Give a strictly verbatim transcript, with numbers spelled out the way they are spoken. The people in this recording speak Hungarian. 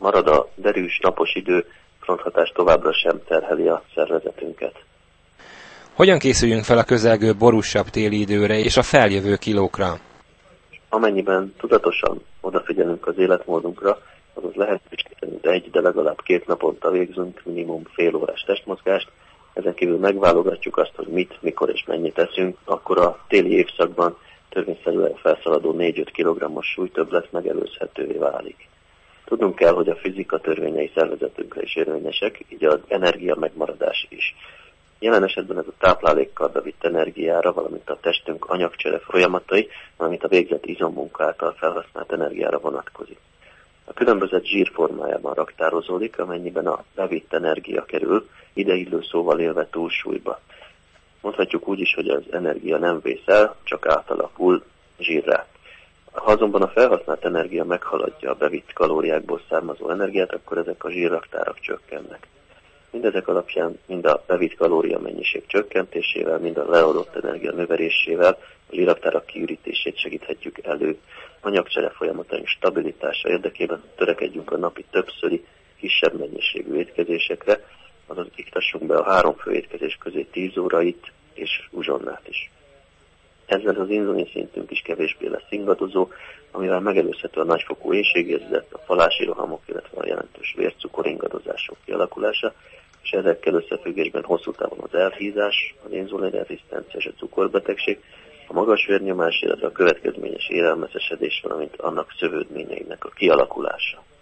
Marad a derűs, napos idő, fronthatás továbbra sem terheli a szervezetünket. Hogyan készüljünk fel a közelgő borúsabb téli időre és a feljövő kilókra? Amennyiben tudatosan odafigyelünk az életmódunkra, azaz lehetőségünk egy, de legalább két naponta végzünk minimum fél órás testmozgást, ezen kívül megválogatjuk azt, hogy mit, mikor és mennyit teszünk, akkor a téli évszakban törvényszerűen felszaladó négy-öt kilogrammos súlytöbblet megelőzhetővé válik. Tudnunk kell, hogy a fizika törvényei szervezetünkre is érvényesek, így az energia megmaradás is. Jelen esetben ez a táplálékkal bevitt energiára, valamint a testünk anyagcsere folyamatai, valamint a végzett izommunka által felhasznált energiára vonatkozik. A különbözött zsír formájában raktározódik, amennyiben a bevitt energia kerül, ideillő szóval élve túlsúlyba. Mondhatjuk úgy is, hogy az energia nem vész el, csak átalakul zsírrá. Ha azonban a felhasznált energia meghaladja a bevitt kalóriákból származó energiát, akkor ezek a zsírraktárak csökkennek. Mindezek alapján mind a bevitt kalória mennyiség csökkentésével, mind a leadott energia növelésével a zsírraktárak kiürítését segíthetjük elő. Anyagcsere folyamataink stabilitása érdekében törekedjünk a napi többszöri, kisebb mennyiségű étkezésekre, azaz iktassunk be a három fő étkezés közé tíz órait és uzsonnát is. Ezzel az inzulin szintünk is kevésbé lesz ingadozó, amivel megelőzhető a nagyfokú éhségérzet, a falási rohamok, illetve a jelentős vércukor ingadozások kialakulása, és ezekkel összefüggésben hosszú távon az elhízás, az inzulinrezisztencia és a cukorbetegség, a magas vérnyomás, illetve a következményes élelmeszesedés, valamint annak szövődményeinek a kialakulása.